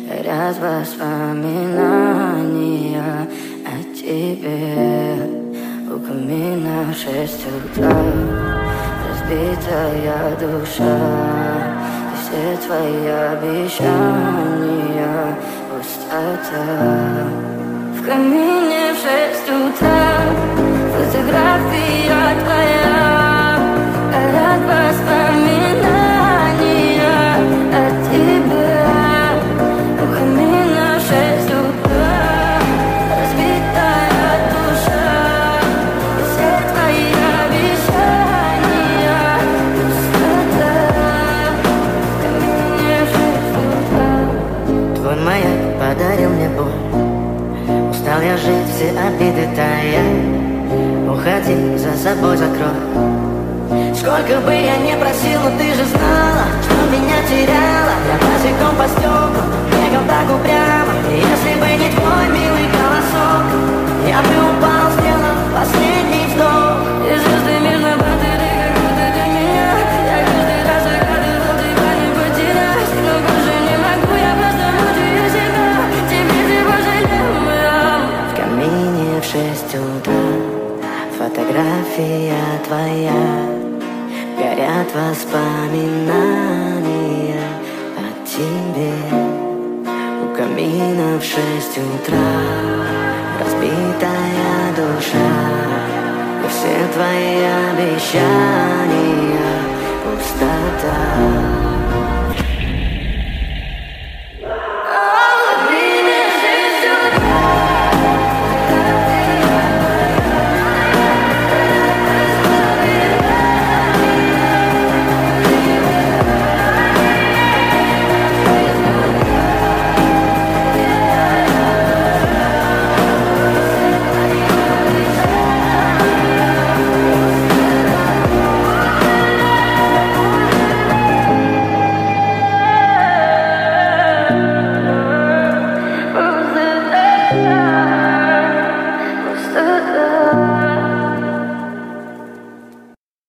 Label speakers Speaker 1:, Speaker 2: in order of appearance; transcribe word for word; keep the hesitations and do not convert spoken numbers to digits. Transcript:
Speaker 1: горят воспоминания о тебе. У камина в шесть утра, разбитая душа, и все твои обещания пустота. В камине в шесть утра, фотография твоя, горят воспоминания о тебе. У камина в шесть утра, разбитая душа, и все твои обещания пустота. В камине в шесть утра.
Speaker 2: Твой маяк подарил мне боль, устал я жить, все обиды тая. Уходи, за собой закрой. Сколько бы я не просил, но ты же знала, что меня теряла. Я босиком по стеклу бегал так упрямо, и если бы не твой милый голосок, я бы упал, сделав последний вдох.
Speaker 1: И звезды между баты, ты как будто для меня. Я каждый раз загадывал тебя не потерять, но больше не могу, я просто мучаю себя. Теперь ты пожалел меня.
Speaker 2: В камине в шесть утра, фотография твоя, горят воспоминания о тебе. У камина в шесть утра, разбитая душа, и все твои обещания пустота.